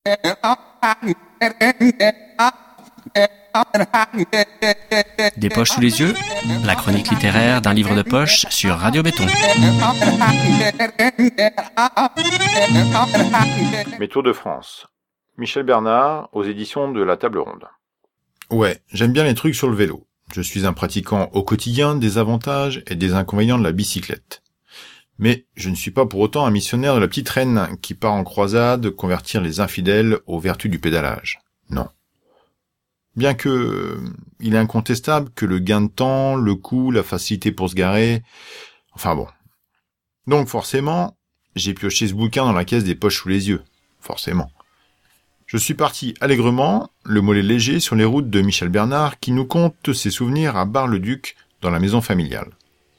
Des poches sous les yeux, la chronique littéraire d'un livre de poche sur Radio Béton. Mes Tours de France. Michel Bernard, aux éditions de La Table Ronde. Ouais, j'aime bien les trucs sur le vélo. Je suis un pratiquant au quotidien des avantages et des inconvénients de la bicyclette. Mais je ne suis pas pour autant un missionnaire de la petite reine qui part en croisade convertir les infidèles aux vertus du pédalage. Non. Bien que il est incontestable que le gain de temps, le coût, la facilité pour se garer, enfin bon. Donc forcément, j'ai pioché ce bouquin dans la caisse des poches sous les yeux. Forcément. Je suis parti allègrement, le mollet léger, sur les routes de Michel Bernard qui nous conte ses souvenirs à Bar-le-Duc dans la maison familiale.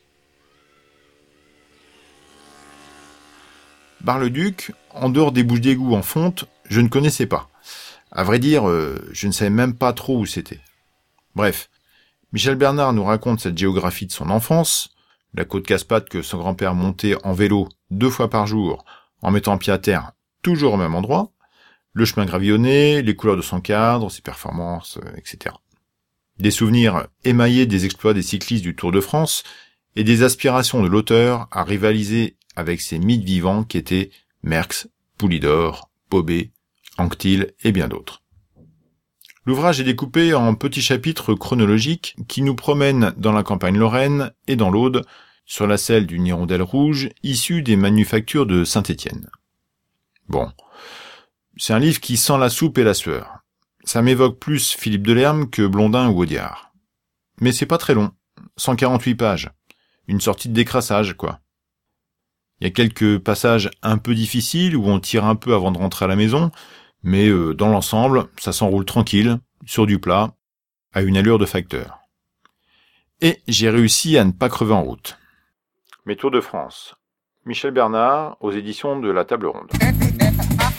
Bar-le-Duc, en dehors des bouches d'égout en fonte, je ne connaissais pas. À vrai dire, je ne savais même pas trop où c'était. Bref, Michel Bernard nous raconte cette géographie de son enfance, la côte Caspate que son grand-père montait en vélo 2 fois par jour, en mettant pied à terre toujours au même endroit, le chemin gravillonné, les couleurs de son cadre, ses performances, etc. Des souvenirs émaillés des exploits des cyclistes du Tour de France et des aspirations de l'auteur à rivaliser avec ces mythes vivants qui étaient Merckx, Poulidor, Pobé, Anquetil et bien d'autres. L'ouvrage est découpé en petits chapitres chronologiques qui nous promènent dans la campagne lorraine et dans l'Aude, sur la selle d'une hirondelle rouge issue des manufactures de Saint-Étienne. Bon, c'est un livre qui sent la soupe et la sueur. Ça m'évoque plus Philippe Delerme que Blondin ou Audiard. Mais c'est pas très long, 148 pages. Une sortie de décrassage, quoi. Il y a quelques passages un peu difficiles où on tire un peu avant de rentrer à la maison, mais dans l'ensemble, ça s'enroule tranquille, sur du plat, à une allure de facteur. Et j'ai réussi à ne pas crever en route. Mes Tours de France. Michel Bernard, aux éditions de La Table Ronde.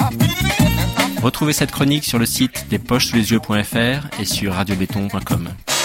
Retrouvez cette chronique sur le site despochessouslesyeux.fr et sur radiobéton.com.